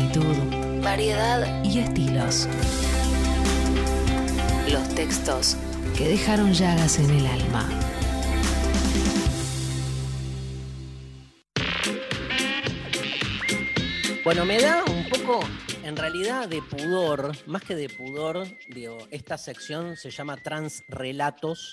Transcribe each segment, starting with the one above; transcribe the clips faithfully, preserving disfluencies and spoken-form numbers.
Amplitud, variedad y estilos. Los textos que dejaron llagas en el alma. Bueno, me da un poco, en realidad, de pudor, más que de pudor, digo, esta sección se llama Transrelatos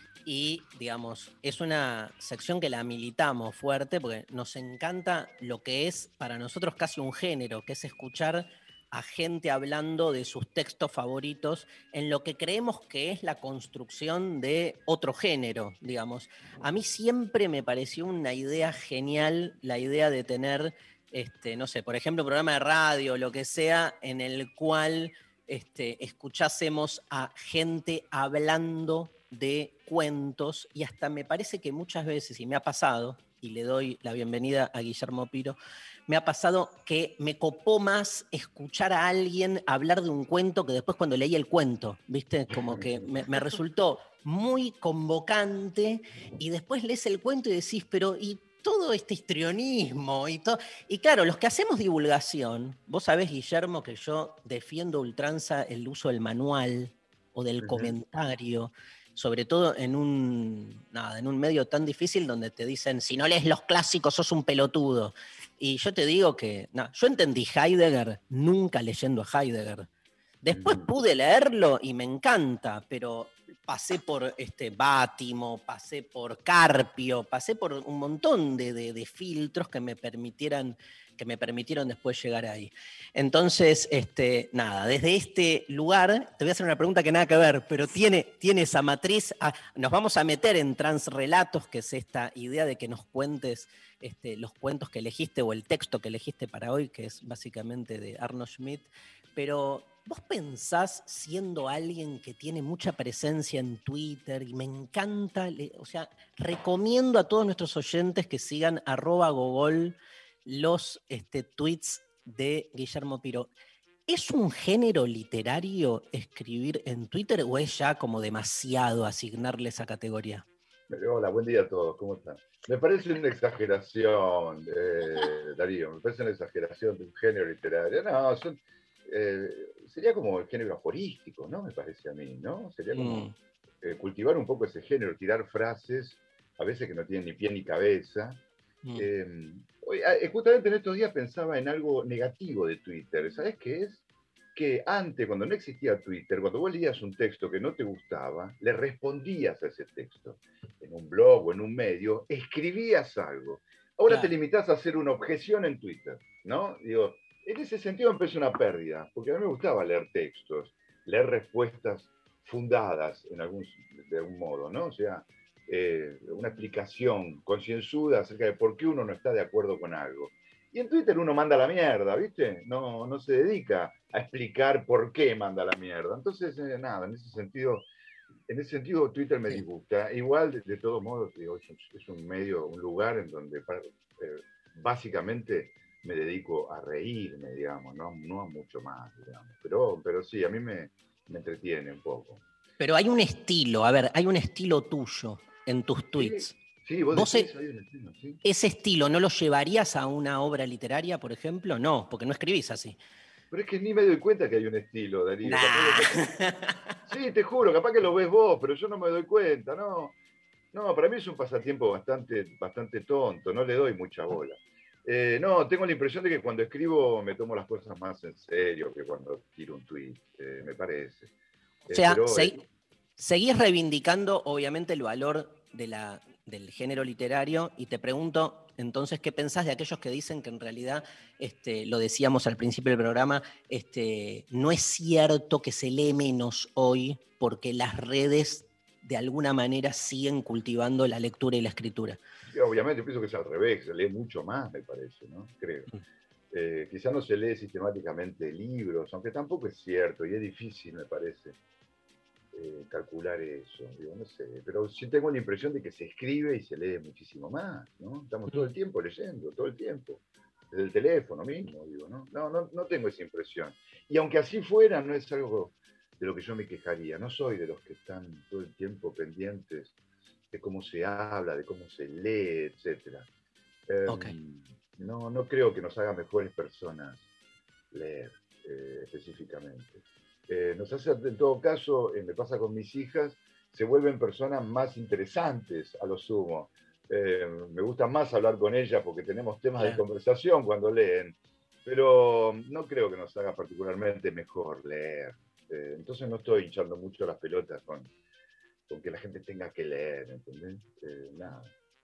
y, digamos, es una sección que la militamos fuerte porque nos encanta lo que es para nosotros casi un género, que es escuchar a gente hablando de sus textos favoritos en lo que creemos que es la construcción de otro género, digamos. A mí siempre me pareció una idea genial la idea de tener... Este, no sé, por ejemplo, un programa de radio o lo que sea, en el cual este, escuchásemos a gente hablando de cuentos, y hasta me parece que muchas veces, y me ha pasado, y le doy la bienvenida a Guillermo Piro, me ha pasado que me copó más escuchar a alguien hablar de un cuento que después cuando leí el cuento, ¿viste? Como que me, me resultó muy convocante, y después lees el cuento y decís, pero ¿y todo este histrionismo y todo? Y claro, los que hacemos divulgación, vos sabés, Guillermo, que yo defiendo a ultranza el uso del manual o del Uh-huh. comentario, sobre todo en un, nada, en un medio tan difícil donde te dicen, si no lees los clásicos sos un pelotudo. Y yo te digo que, no, yo entendí Heidegger nunca leyendo a Heidegger. Después Uh-huh. pude leerlo y me encanta, pero pasé por este Bátimo, pasé por Carpio, pasé por un montón de, de, de filtros que me permitieran, que me permitieron después llegar ahí. Entonces, este, nada, desde este lugar, te voy a hacer una pregunta que nada que ver, pero tiene, tiene esa matriz. Ah, nos vamos a meter en transrelatos, que es esta idea de que nos cuentes este, los cuentos que elegiste o el texto que elegiste para hoy, que es básicamente de Arno Schmidt. Pero ¿vos pensás, siendo alguien que tiene mucha presencia en Twitter, y me encanta, o sea, recomiendo a todos nuestros oyentes que sigan arroba gogol los este, tweets de Guillermo Piro, ¿es un género literario escribir en Twitter o es ya como demasiado asignarle esa categoría? Hola, buen día a todos, ¿cómo están? Me parece una exageración, eh, Darío, me parece una exageración de un género literario. No, son, eh, sería como el género aforístico, ¿no? Me parece a mí, ¿no? Sería como Mm. eh, cultivar un poco ese género, tirar frases, a veces que no tienen ni pie ni cabeza. Mm. Eh, hoy, eh, justamente en estos días pensaba en algo negativo de Twitter, ¿sabes qué es? Que antes, cuando no existía Twitter, cuando vos leías un texto que no te gustaba, le respondías a ese texto. En un blog o en un medio, escribías algo. Ahora te Claro. limitás a hacer una objeción en Twitter, ¿no? Digo, en ese sentido me parece una pérdida, porque a mí me gustaba leer textos, leer respuestas fundadas en algún, de algún modo, ¿no? O sea, eh, una explicación concienzuda acerca de por qué uno no está de acuerdo con algo. Y en Twitter uno manda la mierda, ¿viste? No, no se dedica a explicar por qué manda la mierda. Entonces, eh, nada, en ese sentido, en ese sentido Twitter me Sí. disgusta. Igual, de, de todos modos, digo, es, un, es, un, medio, un lugar en donde eh, básicamente me dedico a reírme, digamos, no, no a mucho más, digamos. Pero, pero sí, a mí me, me entretiene un poco. Pero hay un estilo, a ver, hay un estilo tuyo en tus tweets. Sí, sí, vos, ¿Vos decís, e- hay un estilo, sí. ese estilo no lo llevarías a una obra literaria, por ejemplo? No, porque no escribís así. Pero es que ni me doy cuenta que hay un estilo, Darío. Capaz Nah. que, sí, te juro, capaz que lo ves vos, pero yo no me doy cuenta, no. No, para mí es un pasatiempo bastante, bastante tonto, no le doy mucha bola. Eh, no, tengo la impresión de que cuando escribo me tomo las cosas más en serio que cuando tiro un tweet, eh, me parece. O Eh, sea, pero, eh, se- seguís reivindicando, obviamente, el valor de la, del género literario, y te pregunto, entonces, ¿qué pensás de aquellos que dicen que en realidad, este, lo decíamos al principio del programa, este, no es cierto que se lee menos hoy porque las redes de alguna manera siguen cultivando la lectura y la escritura? obviamente pienso que es al revés, se lee mucho más, me parece, ¿no? Creo. Eh, quizá no se lee sistemáticamente libros, aunque tampoco es cierto, y es difícil, me parece, eh, calcular eso, digo, no sé, pero sí tengo la impresión de que se escribe y se lee muchísimo más, ¿no? Estamos todo el tiempo leyendo, todo el tiempo, desde el teléfono mismo, digo, ¿no? No, no, no tengo esa impresión. Y aunque así fuera, no es algo de lo que yo me quejaría, no soy de los que están todo el tiempo pendientes de cómo se habla, de cómo se lee, etcétera. Eh, Ok. no, no creo que nos haga mejores personas leer eh, específicamente. Eh, nos hace, en todo caso, eh, me pasa con mis hijas, se vuelven personas más interesantes a lo sumo. Eh, me gusta más hablar con ellas porque tenemos temas claro. de conversación cuando leen, pero no creo que nos haga particularmente mejor leer. Eh, entonces no estoy hinchando mucho las pelotas con, con que la gente tenga que leer, ¿entendés? Eh, nada.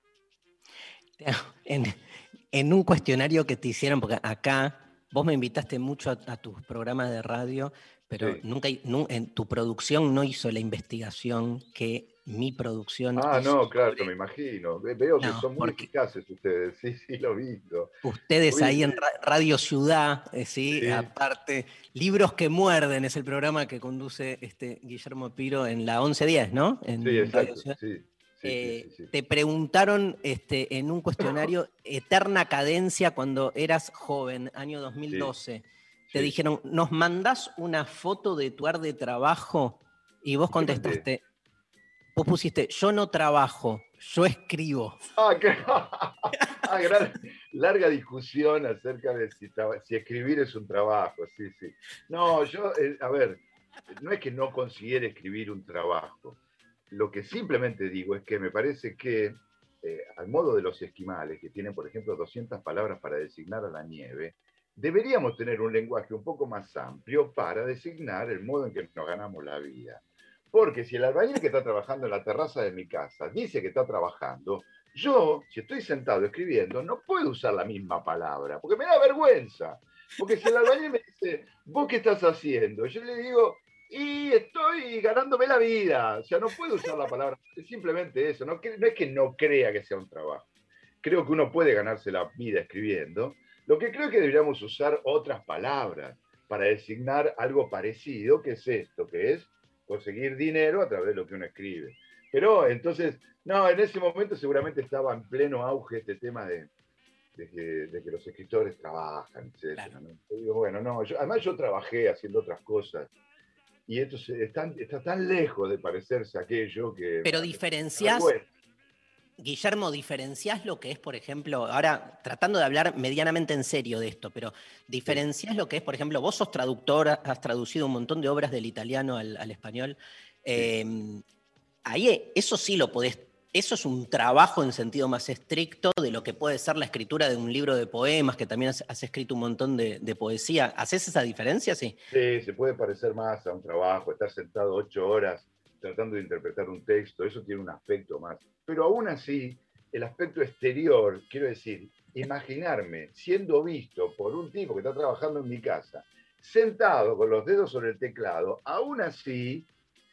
En, en un cuestionario que te hicieron, porque acá vos me invitaste mucho a, a tus programas de radio, pero sí. nunca nu, en tu producción no hizo la investigación que mi producción Ah, hizo. no, claro, sobre... me imagino. Veo que no, son muy eficaces ustedes, sí, sí, lo he visto. Ustedes Uy, ahí sí. en Radio Ciudad, eh, ¿sí? sí, aparte, Libros que Muerden es el programa que conduce este Guillermo Piro en la once diez, ¿no? En sí, exacto, Radio Ciudad. sí. Sí, eh, sí, sí, sí. Te preguntaron este, en un cuestionario Eterna Cadencia cuando eras joven, año dos mil doce. Sí, te sí. dijeron, ¿nos mandás una foto de tu ar de trabajo? Y vos contestaste, vos pusiste, yo no trabajo, yo escribo. Ah, qué... ah gran... larga discusión acerca de si, si escribir es un trabajo, sí, sí. No, yo, eh, a ver, no es que no considere escribir un trabajo. Lo que simplemente digo es que me parece que, eh, al modo de los esquimales, que tienen, por ejemplo, doscientas palabras para designar a la nieve, deberíamos tener un lenguaje un poco más amplio para designar el modo en que nos ganamos la vida. Porque si el albañil que está trabajando en la terraza de mi casa dice que está trabajando, yo, si estoy sentado escribiendo, no puedo usar la misma palabra, porque me da vergüenza. Porque si el albañil me dice, ¿vos qué estás haciendo? Yo le digo, y estoy ganándome la vida. O sea, no puedo usar la palabra, es simplemente eso. No, no es que no crea que sea un trabajo. Creo que uno puede ganarse la vida escribiendo. Lo que creo es que deberíamos usar otras palabras para designar algo parecido, que es esto, que es conseguir dinero a través de lo que uno escribe. Pero entonces, no, en ese momento seguramente estaba en pleno auge este tema de, de, que, de que los escritores trabajan, etcétera. Claro. ¿No? Yo digo, bueno, no, yo, además yo trabajé haciendo otras cosas y esto se, está, está tan lejos de parecerse a aquello que... Pero diferenciás, Guillermo, diferenciás lo que es, por ejemplo, ahora tratando de hablar medianamente en serio de esto, pero diferenciás sí. lo que es, por ejemplo, vos sos traductor, has traducido un montón de obras del italiano al, al español. Eh, sí. Ahí eso sí lo podés, eso es un trabajo en sentido más estricto de lo que puede ser la escritura de un libro de poemas, que también has, has escrito un montón de, de poesía. ¿Haces esa diferencia? Sí. Sí, se puede parecer más a un trabajo, estar sentado ocho horas tratando de interpretar un texto, eso tiene un aspecto más. Pero aún así, el aspecto exterior, quiero decir, imaginarme siendo visto por un tipo que está trabajando en mi casa, sentado con los dedos sobre el teclado, aún así,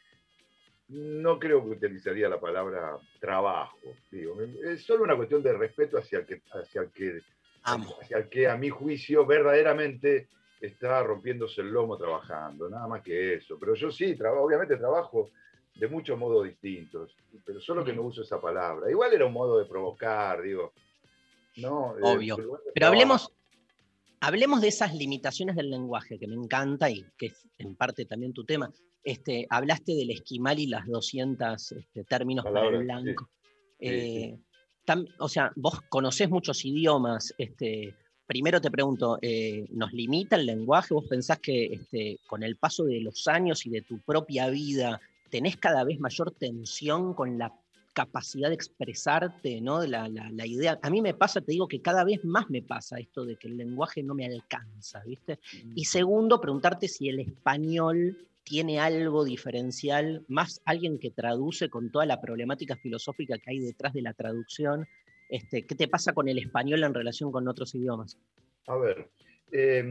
no creo que utilizaría la palabra trabajo. Digo, es solo una cuestión de respeto hacia el que, hacia el que, hacia el que a mi juicio verdaderamente está rompiéndose el lomo trabajando, nada más que eso. Pero yo sí, trabajo, obviamente trabajo de muchos modos distintos, pero solo que no uso esa palabra. Igual era un modo de provocar, digo. No, obvio. Eh, pero hablemos, hablemos de esas limitaciones del lenguaje, que me encanta y que es en parte también tu tema. Este, hablaste del esquimal y las doscientos este, términos palabras, para el blanco. Sí, eh, sí. Tam, o sea, vos conocés muchos idiomas. Este, primero te pregunto, eh, ¿nos limita el lenguaje? ¿Vos pensás que este, con el paso de los años y de tu propia vida tenés cada vez mayor tensión con la capacidad de expresarte, ¿no? La, la, la idea. A mí me pasa, te digo que cada vez más me pasa esto de que el lenguaje no me alcanza, ¿viste? Y segundo, preguntarte si el español tiene algo diferencial, más alguien que traduce con toda la problemática filosófica que hay detrás de la traducción. Este, ¿qué te pasa con el español en relación con otros idiomas? A ver, eh,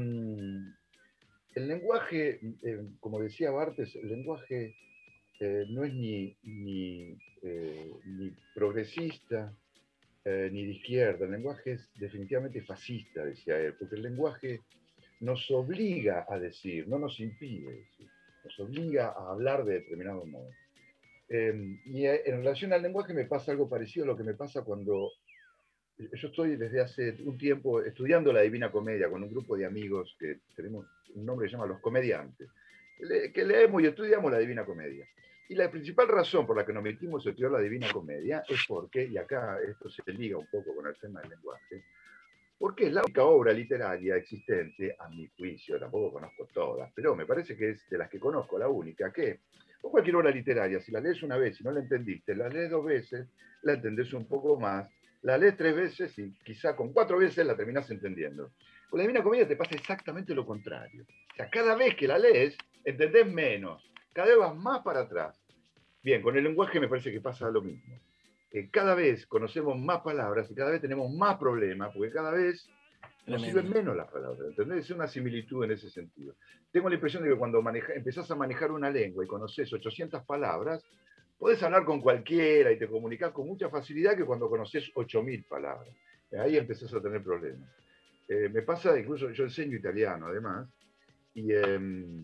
el lenguaje, eh, como decía Barthes, el lenguaje eh, no es ni, ni, eh, ni progresista eh, ni de izquierda, el lenguaje es definitivamente fascista, decía él, porque el lenguaje nos obliga a decir, no nos impide decir, nos obliga a hablar de determinado modo. Eh, y en relación al lenguaje me pasa algo parecido a lo que me pasa cuando yo estoy desde hace un tiempo estudiando la Divina Comedia con un grupo de amigos que tenemos un nombre que se llama Los Comediantes, que leemos y estudiamos la Divina Comedia. Y la principal razón por la que nos metimos a estudiar la Divina Comedia es porque, y acá esto se liga un poco con el tema del lenguaje, porque es la única obra literaria existente, a mi juicio, tampoco conozco todas, pero me parece que es de las que conozco la única, que o cualquier obra literaria, si la lees una vez y no la entendiste, la lees dos veces, la entendés un poco más, la lees tres veces y quizá con cuatro veces la terminás entendiendo. Con la Divina Comedia te pasa exactamente lo contrario. O sea, cada vez que la lees, entendés menos, cada vez vas más para atrás. Bien, con el lenguaje me parece que pasa lo mismo. Eh, cada vez conocemos más palabras y cada vez tenemos más problemas, porque cada vez nos sirven menos las palabras, ¿entendés? Es una similitud en ese sentido. Tengo la impresión de que cuando maneja, empezás a manejar una lengua y conoces ochocientas palabras, podés hablar con cualquiera y te comunicás con mucha facilidad que cuando conoces ocho mil palabras. Ahí empezás a tener problemas. Eh, me pasa, incluso yo enseño italiano además, y eh,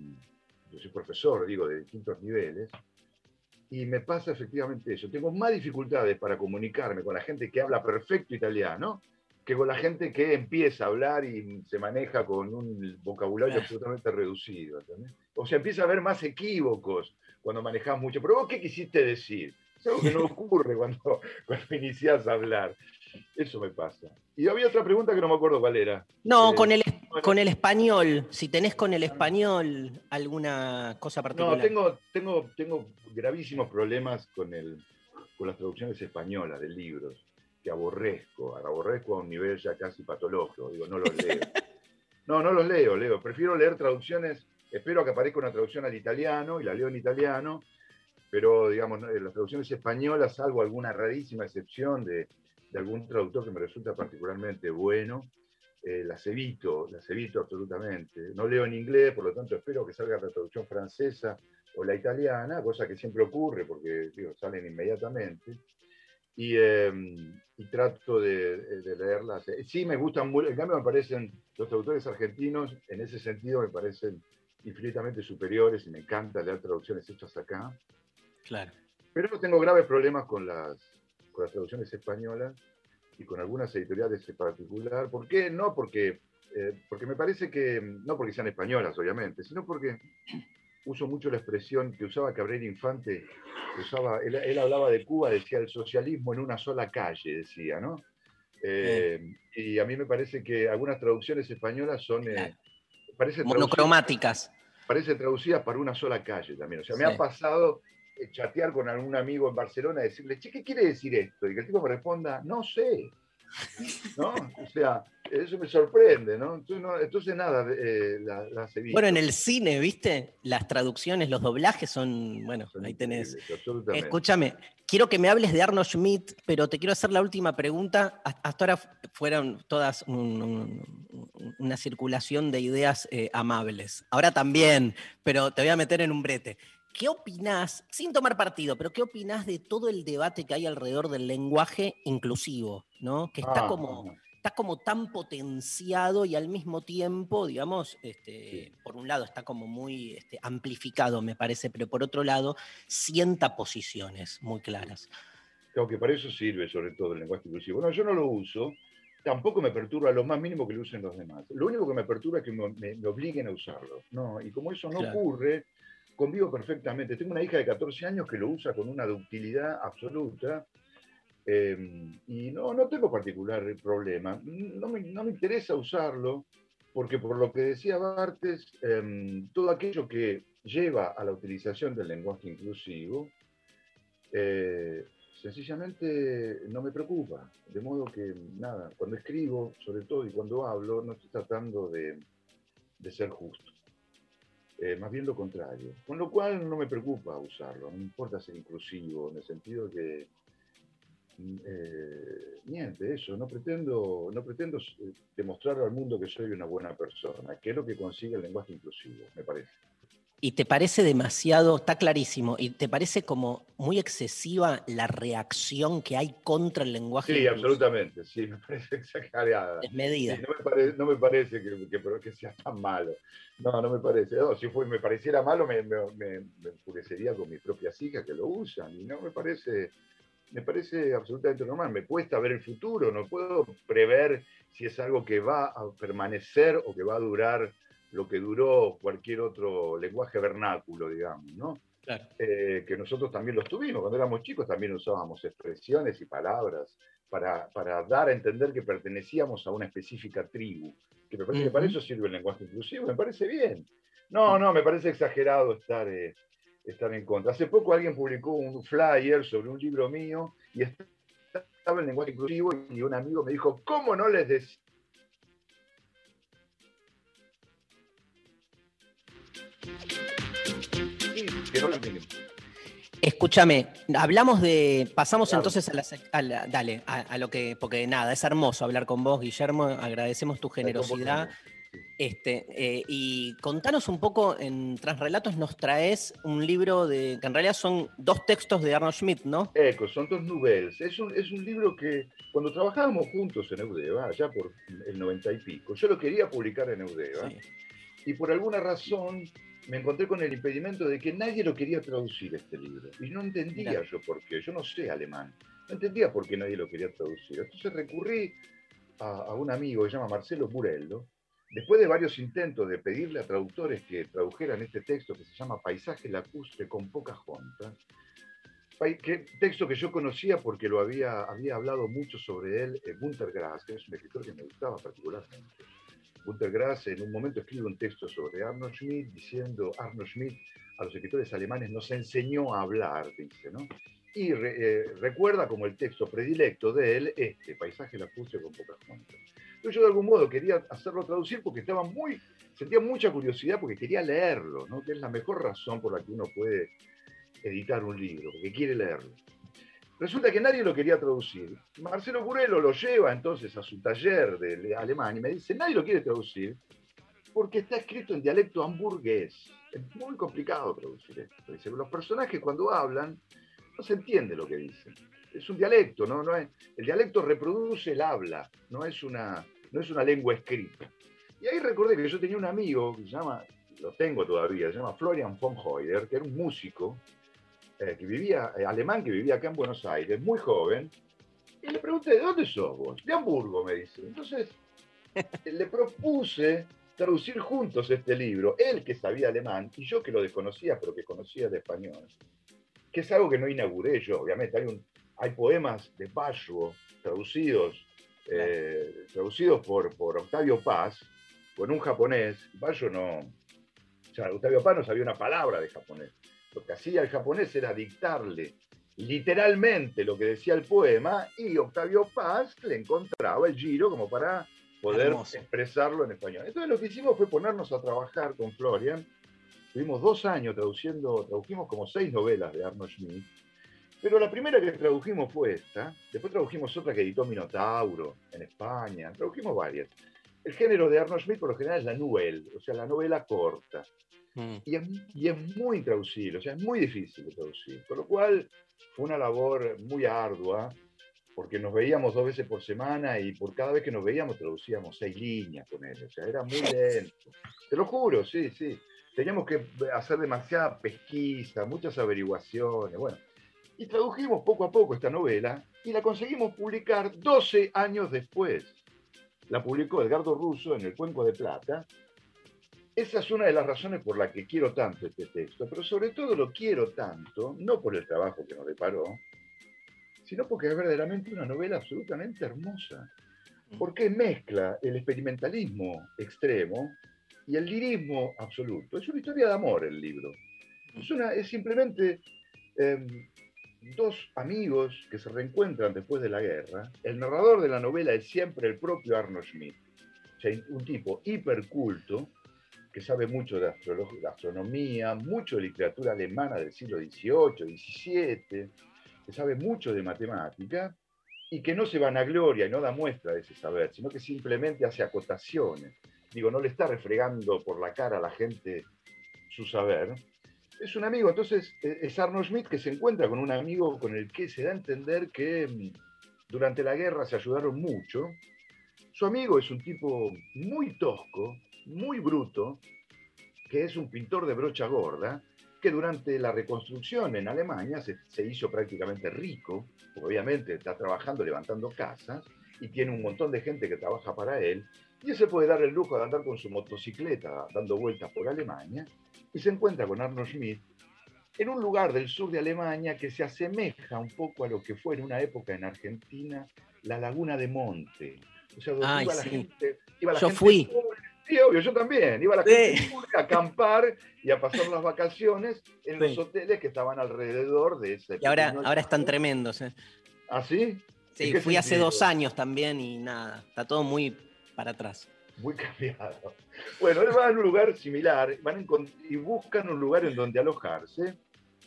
yo soy profesor, digo, de distintos niveles, y me pasa efectivamente eso. Tengo más dificultades para comunicarme con la gente que habla perfecto italiano que con la gente que empieza a hablar y se maneja con un vocabulario absolutamente reducido. ¿Entendés? O sea, empieza a haber más equívocos cuando manejas mucho. Pero vos, ¿qué quisiste decir? Es algo que no ocurre cuando, cuando iniciás a hablar. Eso me pasa. Y había otra pregunta que no me acuerdo cuál era. No, eh, con, el, bueno, con el español. Si tenés con el español alguna cosa particular. No, tengo, tengo, tengo gravísimos problemas con, el, con las traducciones españolas de libros, que aborrezco, aborrezco a un nivel ya casi patológico. Digo, no los leo. No, no los leo, leo. Prefiero leer traducciones, espero que aparezca una traducción al italiano y la leo en italiano, pero digamos, las traducciones españolas, salvo alguna rarísima excepción de, de algún traductor que me resulta particularmente bueno, eh, las evito, las evito absolutamente. No leo en inglés, por lo tanto espero que salga la traducción francesa o la italiana, cosa que siempre ocurre porque digo, salen inmediatamente. Y, eh, y trato de, de leerlas. Sí, me gustan mucho, en cambio me parecen, los traductores argentinos, en ese sentido me parecen infinitamente superiores y me encanta leer traducciones hechas acá. Claro. Pero tengo graves problemas con las, con las traducciones españolas y con algunas editoriales en particular. ¿Por qué? No porque, eh, porque me parece que, no porque sean españolas, obviamente, sino porque uso mucho la expresión que usaba Cabrera Infante, usaba, él, él hablaba de Cuba, decía el socialismo en una sola calle, decía, ¿no? Eh, y a mí me parece que algunas traducciones españolas son, Claro. eh, parecen monocromáticas. Traducidas, parecen traducidas para una sola calle también. O sea, me Sí. ha pasado eh, chatear con algún amigo en Barcelona y decirle, che, ¿qué quiere decir esto? Y que el tipo me responda, no sé. ¿No? O sea, eso me sorprende, ¿no? Entonces, no, entonces nada, eh, las la evito. Bueno, en el cine, ¿viste? Las traducciones, los doblajes son, bueno, Son ahí tenés. Absolutamente. Escúchame, quiero que me hables de Arno Schmidt, pero te quiero hacer la última pregunta. Hasta ahora fueron todas un, un, una circulación de ideas eh, amables. Ahora también, pero te voy a meter en un brete. ¿Qué opinás, sin tomar partido, pero qué opinás de todo el debate que hay alrededor del lenguaje inclusivo, ¿no? Que está Ah, como, ajá. está como tan potenciado y al mismo tiempo, digamos, este, Sí. por un lado está como muy este, amplificado, me parece, pero por otro lado sienta posiciones muy claras. Claro que para eso sirve sobre todo el lenguaje inclusivo. Bueno, yo no lo uso, tampoco me perturba lo más mínimo que lo usen los demás. Lo único que me perturba es que me, me, me obliguen a usarlo. ¿No? Y como eso no Claro. ocurre, convivo perfectamente. Tengo una hija de catorce años que lo usa con una ductilidad absoluta. Eh, y no, no tengo particular problema. No me, no me interesa usarlo porque por lo que decía Barthes, eh, todo aquello que lleva a la utilización del lenguaje inclusivo, eh, sencillamente no me preocupa. De modo que, nada, cuando escribo, sobre todo, y cuando hablo, no estoy tratando de, de ser justo. Eh, más bien lo contrario. Con lo cual no me preocupa usarlo, no me importa ser inclusivo, en el sentido que Eh, niente, eso, no pretendo, no pretendo demostrar al mundo que soy una buena persona, que es lo que consigue el lenguaje inclusivo, me parece. ¿Y te parece demasiado, está clarísimo, y te parece como muy excesiva la reacción que hay contra el lenguaje Sí, inclusivo? absolutamente, sí, me parece exagerada. Desmedida. Sí, no, me pare, no me parece que, que, que sea tan malo. No, no me parece. No, si fue, me pareciera malo, me, me, me, me enfurecería con mis propias hijas que lo usan, y no me parece... Me parece absolutamente normal. Me cuesta ver el futuro, no puedo prever si es algo que va a permanecer o que va a durar lo que duró cualquier otro lenguaje vernáculo, digamos, ¿no? Claro. Eh, que nosotros también los tuvimos. Cuando éramos chicos también usábamos expresiones y palabras para, para dar a entender que pertenecíamos a una específica tribu, que me parece uh-huh. que para eso sirve el lenguaje inclusivo, me parece bien. No, no, me parece exagerado estar, eh, estar en contra. Hace poco alguien publicó un flyer sobre un libro mío y estaba el lenguaje inclusivo y un amigo me dijo, ¿cómo no les decís? Que no lo entienden. Escúchame, hablamos de, pasamos claro. entonces a la, a la dale, a, a lo que, porque nada, es hermoso hablar con vos, Guillermo, agradecemos tu generosidad. Este, eh, y contanos un poco, en Transrelatos nos traes un libro de, que en realidad son dos textos de Arno Schmidt, ¿no? Eco, son dos novelas. Es un, es un libro que cuando trabajábamos juntos en Eudeva, allá por el noventa y pico, yo lo quería publicar en Eudeva, sí. y por alguna razón me encontré con el impedimento de que nadie lo quería traducir este libro. Y no entendía Mira. yo por qué, yo no sé alemán, no entendía por qué nadie lo quería traducir. Entonces recurrí a, a un amigo que se llama Marcelo Burello, después de varios intentos de pedirle a traductores que tradujeran este texto que se llama Paisaje lacustre con Pocahontas, que, texto que yo conocía porque lo había, había hablado mucho sobre él eh, Günter Grass, que es un escritor que me gustaba particularmente. Günter Grass en un momento escribe un texto sobre Arno Schmidt diciendo Arno Schmidt a los escritores alemanes nos enseñó a hablar, dice, ¿no? Y re, eh, recuerda como el texto predilecto de él este, Paisaje lacustre con Pocahontas. Entonces yo de algún modo quería hacerlo traducir porque estaba muy, sentía mucha curiosidad porque quería leerlo, ¿no? Que es la mejor razón por la que uno puede editar un libro, porque quiere leerlo. Resulta que nadie lo quería traducir. Marcelo Burello lo lleva entonces a su taller de alemán y me dice, nadie lo quiere traducir porque está escrito en dialecto hamburgués. Es muy complicado traducir esto. Dice, los personajes cuando hablan no se entiende lo que dicen. Es un dialecto, ¿no? No es, el dialecto reproduce el habla, no es, una, no es una lengua escrita. Y ahí recordé que yo tenía un amigo que se llama, lo tengo todavía, se llama Florian von Heuder, que era un músico Eh, que vivía, eh, alemán que vivía acá en Buenos Aires, muy joven, y le pregunté, ¿de dónde sos vos? De Hamburgo, me dice. Entonces, le propuse traducir juntos este libro, él que sabía alemán, y yo que lo desconocía, pero que conocía de español, que es algo que no inauguré yo, obviamente. Hay, un, hay poemas de Basho traducidos, eh, traducidos por, por Octavio Paz, con un japonés. Basho no, o sea, Octavio Paz no sabía una palabra de japonés. Lo que hacía el japonés era dictarle literalmente lo que decía el poema y Octavio Paz le encontraba el giro como para poder Hermoso. expresarlo en español. Entonces lo que hicimos fue ponernos a trabajar con Florian. Tuvimos dos años traduciendo, tradujimos como seis novelas de Arno Schmidt, pero la primera que tradujimos fue esta, después tradujimos otra que editó Minotauro en España, tradujimos varias. El género de Arno Schmidt por lo general es la nouvelle, o sea, la novela corta. Mm. Y, es, y es muy intraducible, o sea, es muy difícil de traducir. Con lo cual fue una labor muy ardua, porque nos veíamos dos veces por semana y por cada vez que nos veíamos traducíamos seis líneas con él. O sea, era muy lento. Te lo juro, sí, sí. Teníamos que hacer demasiada pesquisa, muchas averiguaciones, bueno. Y tradujimos poco a poco esta novela y la conseguimos publicar doce años después. La publicó Edgardo Russo en el Cuenco de Plata. Esa es una de las razones por las que quiero tanto este texto, pero sobre todo lo quiero tanto, no por el trabajo que nos deparó, sino porque es verdaderamente una novela absolutamente hermosa, porque mezcla el experimentalismo extremo y el lirismo absoluto. Es una historia de amor el libro. Es, una, es simplemente eh, dos amigos que se reencuentran después de la guerra. El narrador de la novela es siempre el propio Arno Schmidt, o sea, un tipo hiperculto, que sabe mucho de, de astronomía, mucho de literatura alemana del siglo dieciocho, diecisiete, que sabe mucho de matemática y que no se vanagloria y no da muestra de ese saber, sino que simplemente hace acotaciones. Digo, no le está refregando por la cara a la gente su saber. Es un amigo, entonces es Arno Schmidt que se encuentra con un amigo con el que se da a entender que durante la guerra se ayudaron mucho. Su amigo es un tipo muy tosco, muy bruto, que es un pintor de brocha gorda, que durante la reconstrucción en Alemania se, se hizo prácticamente rico, porque obviamente está trabajando levantando casas, y tiene un montón de gente que trabaja para él, y él se puede dar el lujo de andar con su motocicleta dando vueltas por Alemania, y se encuentra con Arno Schmidt, en un lugar del sur de Alemania que se asemeja un poco a lo que fue en una época en Argentina la Laguna de Monte. O sea, donde Ay, iba la sí. gente, iba la Yo gente fui. pobre, sí, obvio, yo también, iba la Sí. gente pobre a acampar y a pasar las vacaciones en los Sí. hoteles que estaban alrededor de ese Y ahora, pequeño ahora están lago. tremendos. ¿eh? ¿Ah, sí? ¿En Sí, qué fui hace sentido? dos años también y nada, está todo muy para atrás. Muy cambiado. Bueno, él va a un lugar similar, van a encont- y buscan un lugar en donde alojarse.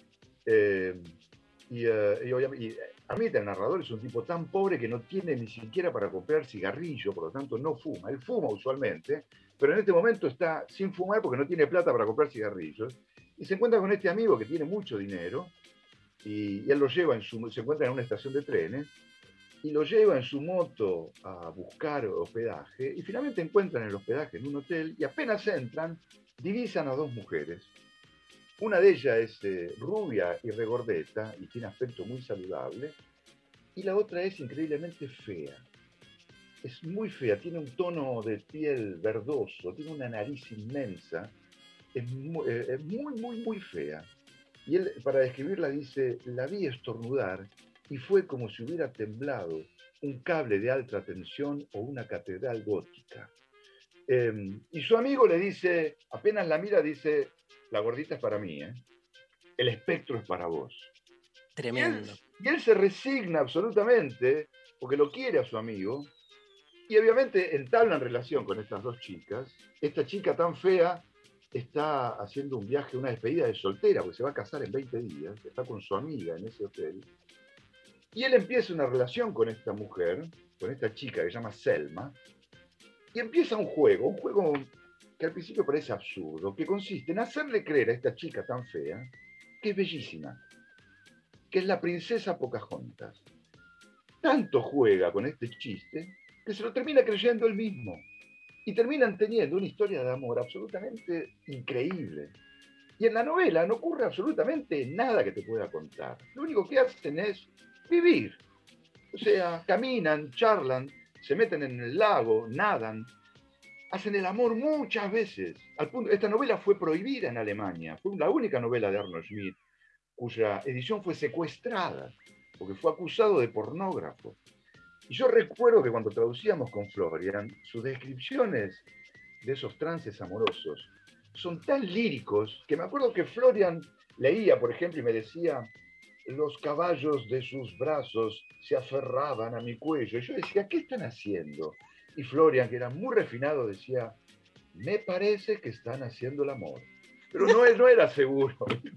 eh, y, eh, y obviamente, y Amit, el narrador, es un tipo tan pobre que no tiene ni siquiera para comprar cigarrillo, por lo tanto no fuma. Él fuma usualmente, pero en este momento está sin fumar porque no tiene plata para comprar cigarrillos. Y se encuentra con este amigo que tiene mucho dinero y, y él lo lleva en su, se encuentra en una estación de trenes y lo lleva en su moto a buscar hospedaje y finalmente encuentran el hospedaje en un hotel y apenas entran, divisan a dos mujeres. Una de ellas es eh, rubia y regordeta y tiene aspecto muy saludable y la otra es increíblemente fea. Es muy fea, tiene un tono de piel verdoso, tiene una nariz inmensa, es muy, eh, es muy, muy, muy fea. Y él, para describirla, dice, la vi estornudar y fue como si hubiera temblado un cable de alta tensión o una catedral gótica. Eh, y su amigo le dice, apenas la mira, dice, la gordita es para mí, ¿eh? El espectro es para vos. Tremendo. Y él, y él se resigna absolutamente, porque lo quiere a su amigo, y obviamente entablan relación con estas dos chicas. Esta chica tan fea está haciendo un viaje, una despedida de soltera, porque se va a casar en veinte días, está con su amiga en ese hotel. Y él empieza una relación con esta mujer, con esta chica que se llama Selma, y empieza un juego, un juego que al principio parece absurdo, que consiste en hacerle creer a esta chica tan fea que es bellísima, que es la princesa Pocahontas. Tanto juega con este chiste que se lo termina creyendo él mismo. Y terminan teniendo una historia de amor absolutamente increíble. Y en la novela no ocurre absolutamente nada que te pueda contar. Lo único que hacen es vivir. O sea, caminan, charlan, se meten en el lago, nadan, hacen el amor muchas veces. Al punto, esta novela fue prohibida en Alemania. Fue la única novela de Arnold Schmidt cuya edición fue secuestrada porque fue acusado de pornógrafo. Y yo recuerdo que cuando traducíamos con Florian, sus descripciones de esos trances amorosos son tan líricos que me acuerdo que Florian leía, por ejemplo, y me decía, los caballos de sus brazos se aferraban a mi cuello. Y yo decía, ¿qué están haciendo? Y Florian, que era muy refinado, decía, me parece que están haciendo el amor. Pero no, no era seguro.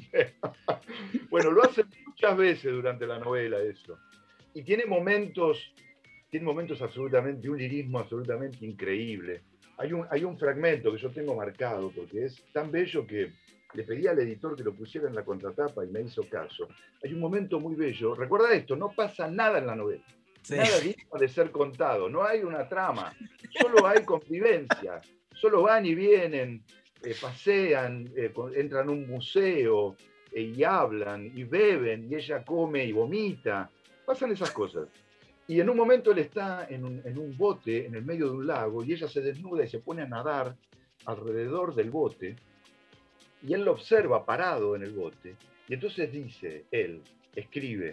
Bueno, lo hace muchas veces durante la novela eso. Y tiene momentos, tiene momentos absolutamente, de un lirismo absolutamente increíble. Hay un, hay un fragmento que yo tengo marcado porque es tan bello que le pedí al editor que lo pusiera en la contratapa y me hizo caso. Hay un momento muy bello. Recuerda esto, no pasa nada en la novela. Sí. Nada digno de ser contado. No hay una trama. Solo hay convivencia. Solo van y vienen, eh, pasean, eh, entran a un museo eh, y hablan y beben y ella come y vomita. Pasan esas cosas. Y en un momento él está en un, en un bote en el medio de un lago y ella se desnuda y se pone a nadar alrededor del bote y él lo observa parado en el bote y entonces dice, él escribe,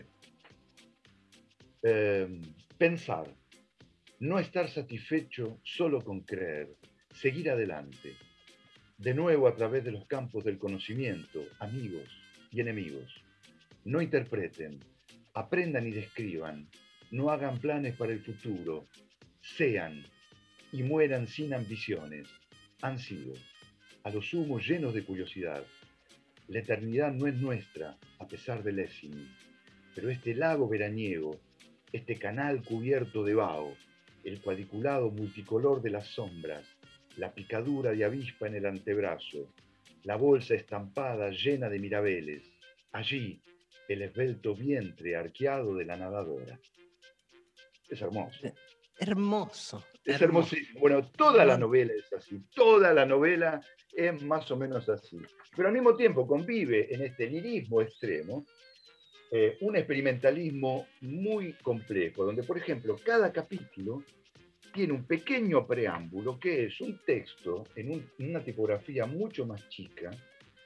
eh, pensar, no estar satisfecho solo con creer, seguir adelante, de nuevo a través de los campos del conocimiento, amigos y enemigos. No interpreten, aprendan y describan, no hagan planes para el futuro, sean y mueran sin ambiciones. Han sido, a lo sumo, llenos de curiosidad. La eternidad no es nuestra, a pesar del Lessing, pero este lago veraniego, este canal cubierto de vaho, el cuadriculado multicolor de las sombras, la picadura de avispa en el antebrazo, la bolsa estampada llena de mirabeles, allí el esbelto vientre arqueado de la nadadora. Es hermoso. Hermoso. Es hermoso. hermosísimo. Bueno, toda la novela es así, toda la novela es más o menos así. Pero al mismo tiempo convive en este lirismo extremo eh, un experimentalismo muy complejo, donde, por ejemplo, cada capítulo tiene un pequeño preámbulo que es un texto en, un, en una tipografía mucho más chica,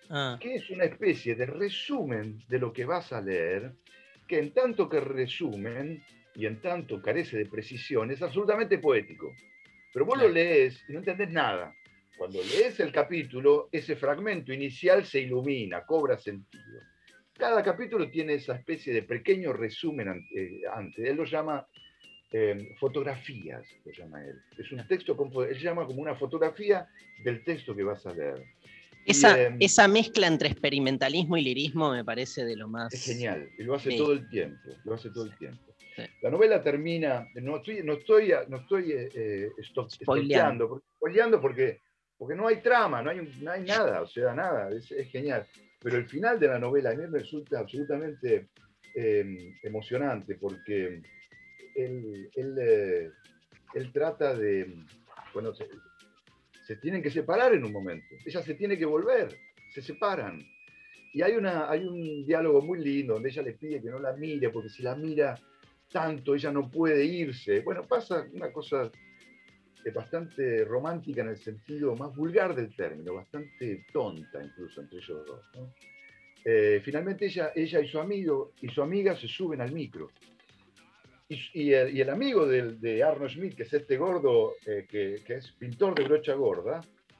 Ah. que es una especie de resumen de lo que vas a leer, que en tanto que resumen y en tanto carece de precisión, es absolutamente poético. Pero vos Claro. lo lees y no entendés nada. Cuando lees el capítulo, ese fragmento inicial se ilumina, cobra sentido. Cada capítulo tiene esa especie de pequeño resumen ante, antes. Él lo llama eh, fotografías, lo llama él. Es un texto, con, él llama como una fotografía del texto que vas a leer. Esa, y, eh, esa mezcla entre experimentalismo y lirismo me parece de lo más... Es genial, y lo hace sí. todo el tiempo, lo hace todo Sí. el tiempo. Sí. La novela termina, no estoy, no estoy, no estoy eh, esto, Spoileando. estoqueando, spoileando porque, porque no hay trama, no hay, no hay nada, o sea, nada, es, es genial. Pero el final de la novela a mí me resulta absolutamente eh, emocionante porque él, él, eh, él trata de, bueno, se, se tienen que separar en un momento, ella se tiene que volver, se separan. Y hay, una, hay un diálogo muy lindo donde ella le pide que no la mire, porque si la mira tanto, ella no puede irse. Bueno, pasa una cosa bastante romántica en el sentido más vulgar del término, bastante tonta incluso entre ellos dos, ¿no? Eh, finalmente ella, ella y su amigo y su amiga se suben al micro. Y, y, el, y el amigo de, de Arnold Schmidt, que es este gordo, eh, que, que es pintor de brocha gorda,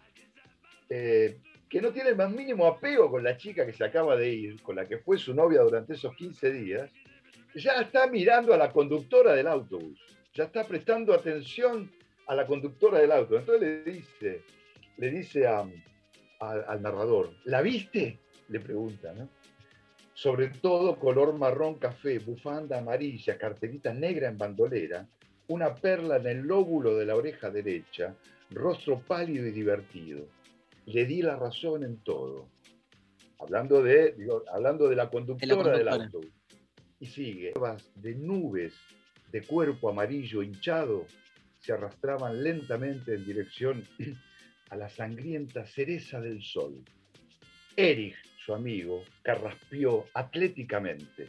eh, que no tiene el más mínimo apego con la chica que se acaba de ir, con la que fue su novia durante esos quince días, ya está mirando a la conductora del autobús, ya está prestando atención a la conductora del auto. Entonces le dice, le dice a, a, al narrador, ¿la viste? Le pregunta, ¿no? Sobre todo color marrón café, bufanda amarilla, carterita negra en bandolera, una perla en el lóbulo de la oreja derecha, rostro pálido y divertido. Le di la razón en todo. Hablando de, digo, hablando de la conductora, de la conductora del autobús. Y sigue. De nubes de cuerpo amarillo hinchado se arrastraban lentamente en dirección a la sangrienta cereza del sol. Erich, su amigo, carraspeó atléticamente.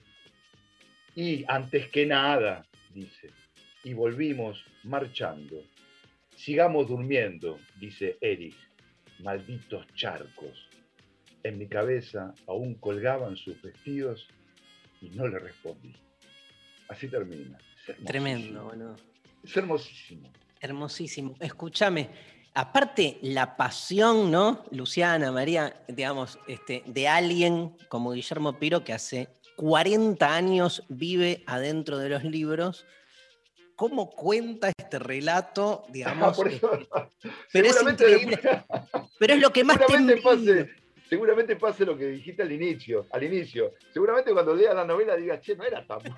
Y antes que nada, dice, y volvimos marchando. Sigamos durmiendo, dice Erich. Malditos charcos. En mi cabeza aún colgaban sus vestidos y no le respondí. Así termina. Tremendo, bueno. Es hermosísimo. Hermosísimo. Escúchame, aparte la pasión, ¿no? Luciana, María, digamos, este, de alguien como Guillermo Piro, que hace cuarenta años vive adentro de los libros. ¿Cómo cuenta este relato? Digamos, Por eso, este, pero es seguramente increíble. Pero es lo que más te seguramente envidio. pase, seguramente pase lo que dijiste al inicio, al inicio. Seguramente cuando leas la novela digas, che, no era tan bueno.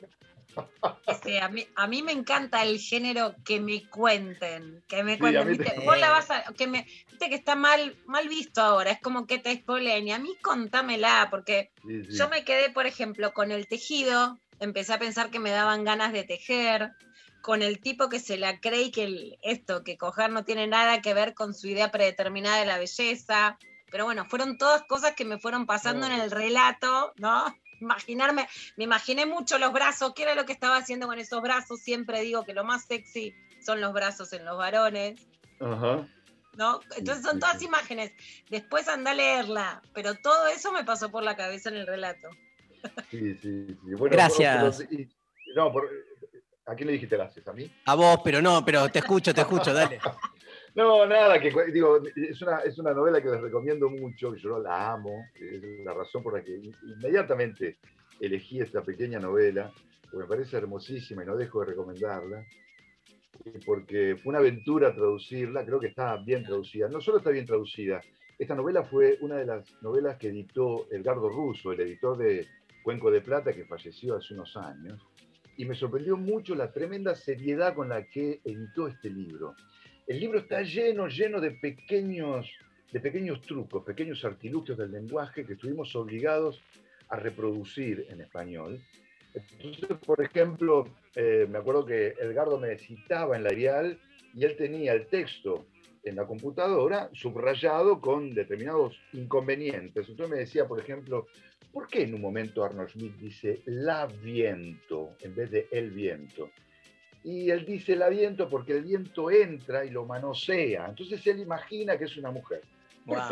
Sí, a mí, a mí me encanta el género que me cuenten, que me Sí, cuenten, a mí ¿viste? te- Vos la vas a, que me, viste que está mal, mal visto ahora, es como que te spoileen, y a mí contámela, porque Sí, sí. yo me quedé, por ejemplo, con el tejido, empecé a pensar que me daban ganas de tejer, con el tipo que se la cree y que el- esto, que coger no tiene nada que ver con su idea predeterminada de la belleza, pero bueno, fueron todas cosas que me fueron pasando No. en el relato, ¿no? Imaginarme, me imaginé mucho los brazos, qué era lo que estaba haciendo con esos brazos, siempre digo que lo más sexy son los brazos en los varones, Ajá. ¿no? Entonces son Sí, todas sí. imágenes, después anda a leerla, pero todo eso me pasó por la cabeza en el relato. Sí, sí, sí. Bueno, Gracias. pero- y- no, por- ¿a quién le dijiste gracias? ¿A mí? A vos, pero no, pero te escucho, te escucho, dale. No, nada, que digo, es una, es una novela que les recomiendo mucho, que yo la amo, es la razón por la que inmediatamente elegí esta pequeña novela, porque me parece hermosísima y no dejo de recomendarla, porque fue una aventura traducirla, creo que está bien traducida. No solo está bien traducida, esta novela fue una de las novelas que editó Edgardo Russo, el editor de Cuenco de Plata, que falleció hace unos años, y me sorprendió mucho la tremenda seriedad con la que editó este libro. El libro está lleno, lleno de pequeños, de pequeños trucos, pequeños artilugios del lenguaje que estuvimos obligados a reproducir en español. Entonces, por ejemplo, eh, me acuerdo que Edgardo me citaba en la editorial y él tenía el texto en la computadora subrayado con determinados inconvenientes. Entonces me decía, por ejemplo, ¿por qué en un momento Arnold Schmidt dice la viento en vez de el viento? Y él dice la viento porque el viento entra y lo manosea. Entonces él imagina que es una mujer. Wow. Perfecto.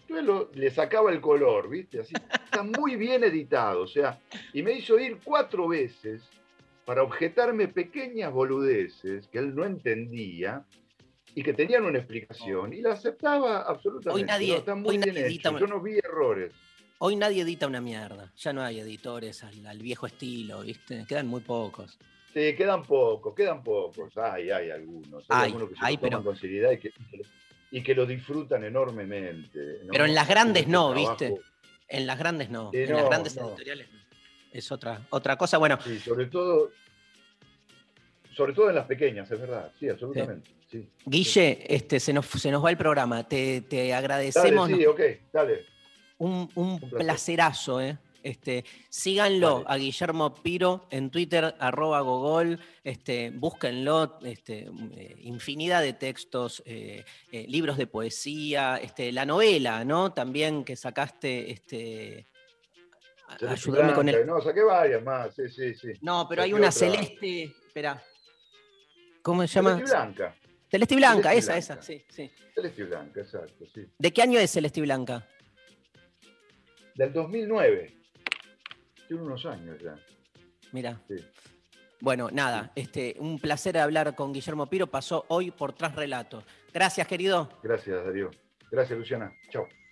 Entonces lo- le sacaba el color, ¿viste? Así, está muy bien editado, o sea, y me hizo ir cuatro veces para objetarme pequeñas boludeces que él no entendía y que tenían una explicación, y la aceptaba absolutamente. Hoy nadie- No, está muy hoy bien nadie edita hecho, una- yo no vi errores. Hoy nadie edita una mierda. Ya no hay editores al, al viejo estilo, ¿viste? Quedan muy pocos. Sí, quedan pocos, quedan pocos. Hay, hay algunos. Hay, Hay, algunos que se hay, lo toman pero- con seriedad y que, y que lo disfrutan enormemente, ¿no? Pero en las Hacen grandes este no, trabajo. ¿viste? En las grandes no. Sí, en no, las grandes no. editoriales no. Es otra, otra cosa. Bueno, Sí, sobre todo, sobre todo en las pequeñas, es verdad. Sí, absolutamente. Sí, sí. Guille, este, se, nos, se nos va el programa. Te, te Dale, agradecemos. sí, nos- ok, dale. Un, un Un placer. placerazo, ¿eh? Este, síganlo Dale. a Guillermo Piro en Twitter, arroba Gogol, este, búsquenlo, este, eh, infinidad de textos, eh, eh, libros de poesía, este, la novela, ¿no? También que sacaste, este, a- Celeste ayúdame con Blanca, el... no, saqué varias más, sí, sí, sí. No, pero hay Saqué una otra. celeste, espera, ¿cómo se llama? Celeste y Blanca. Celeste y Blanca, Celeste y esa, Blanca. esa, sí, sí. Celeste y Blanca, exacto, sí. ¿De qué año es Celeste y Blanca? Del dos mil nueve. Tiene unos años ya. Mira. Sí. Bueno, nada, este, un placer hablar con Guillermo Piro. Pasó hoy por Trasrelatos. Gracias, querido. Gracias, Darío. Gracias, Luciana. Chao.